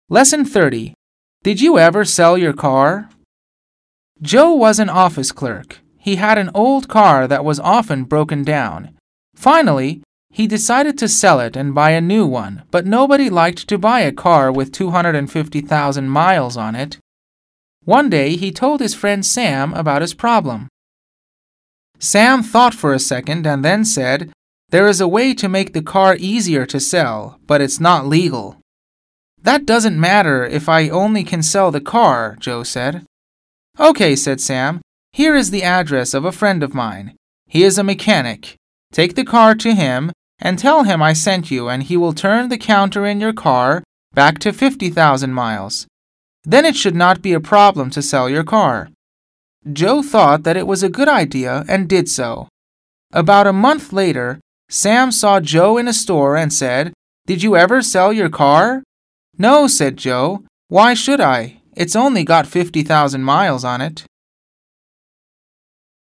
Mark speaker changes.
Speaker 1: Lesson 30. Did you ever sell your car? Joe was an office clerk. He had an old car that was often broken down. Finally, he decided to sell it and buy a new one, but nobody liked to buy a car with 250,000 miles on it. One day, he told his friend Sam about his problem. Sam thought for a second and then said, "There is a way to make the car easier to sell, but it's not legal." "That doesn't matter if I only can sell the car," Joe said. "Okay," said Sam. "Here is the address of a friend of mine. He is a mechanic. Take the car to him and tell him I sent you, and he will turn the counter in your car back to 50,000 miles. Then it should not be a problem to sell your car." Joe thought that it was a good idea and did so. About a month later, Sam saw Joe in a store and said, "Did you ever sell your car?" "No," said Joe. "Why should I? It's only got 50,000 miles on it."